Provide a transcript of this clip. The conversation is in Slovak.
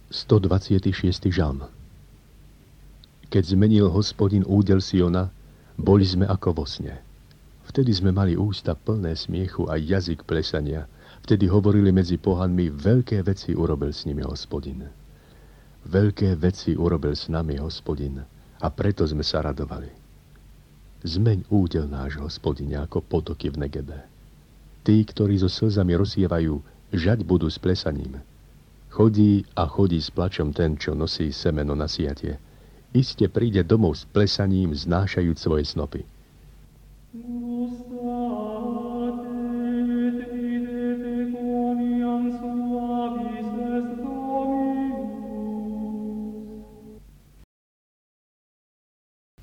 126. žalm. Keď zmenil Hospodin údel Siona, boli sme ako vo sne. Vtedy sme mali ústa plné smiechu a jazyk plesania. Vtedy hovorili medzi pohanmi, veľké veci urobil s nimi Hospodin. Veľké veci urobil s nami Hospodin a preto sme sa radovali. Zmeň údel náš, Hospodine, ako potoky v Negebe. Tí, ktorí so slzami rozsievajú, žať budú s plesaním. Chodí a chodí s plačom ten, čo nosí semeno na siatie. Iste príde domov s plesaním, znášajúc svoje snopy.